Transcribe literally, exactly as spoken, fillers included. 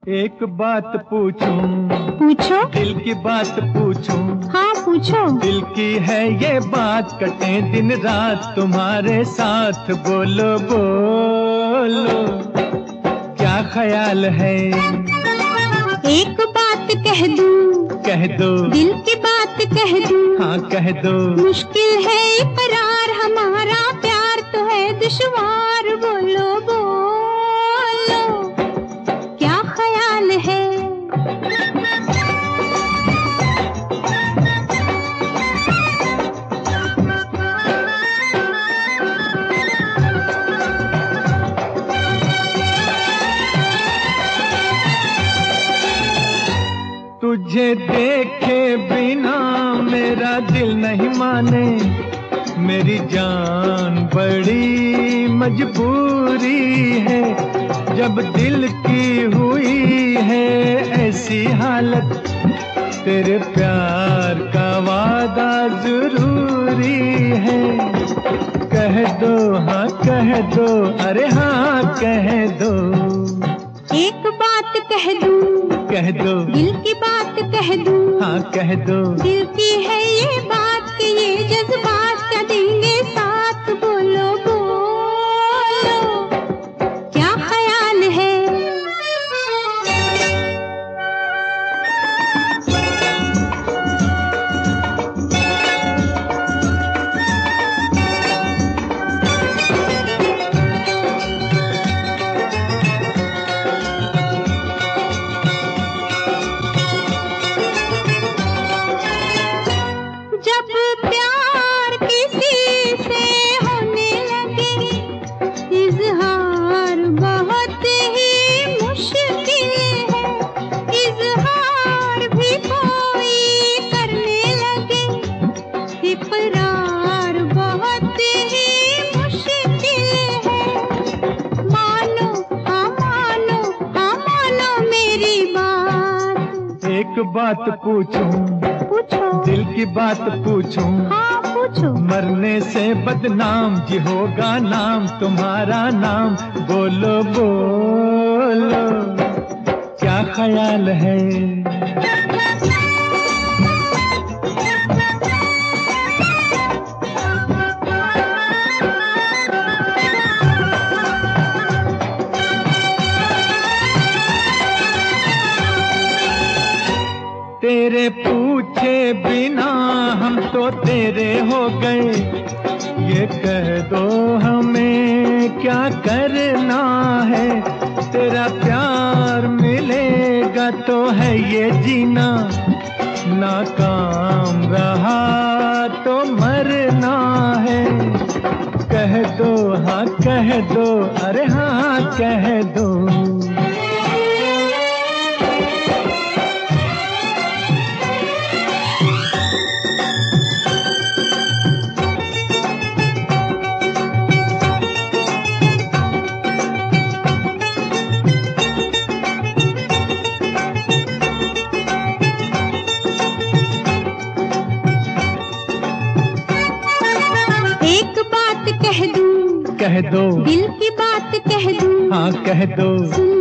एक बात पूछूं? पूछो। दिल की बात पूछूं? हाँ पूछो। दिल की है ये बात, कटे दिन रात तुम्हारे साथ। बोलो बोलो क्या ख्याल है? एक बात कह दूं? कह दो। दिल की बात कह दूं? हाँ कह दो। मुश्किल है इकरार, हमारा प्यार तो है दुश्वार। बोलो बोलो क्या ख्याल है? तुझे देखे बिना मेरा दिल नहीं माने, मेरी जान बड़ी मजबूरी है। जब दिल की हुई है ऐसी हालत, तेरे प्यार का वादा जरूरी है। कह दो हाँ कह दो, अरे हाँ कह दो। एक बात कह दूं? कह दो। दिल की बात कह दूं? हाँ कह दो। दिल की है ये बात कि ये जज्बात क्या देंगे साथ। बोलो बोलो क्या ख्याल है? जब प्यार किसी से होने लगे, इजहार बहुत ही मुश्किल है। इजहार भी कोई करने लगे, इकरार बहुत ही मुश्किल है। मानो हाँ मानो, हाँ मानो मेरी बात। एक बात पूछूं? पूछो। दिल की बात पूछूं? हाँ पूछो। मरने से बदनाम जी होगा नाम, तुम्हारा नाम। बोलो बोलो क्या ख्याल है? तेरे पूछे बिना हम तो तेरे हो गए, ये कह दो हमें क्या करना है। तेरा प्यार मिलेगा तो है ये जीना, नाकाम रहा तो मरना है। कह दो हाँ कह दो, अरे हाँ कह दो। एक बात कह दूं? कह दो। दिल की बात कह दूं? हाँ कह दो। सुन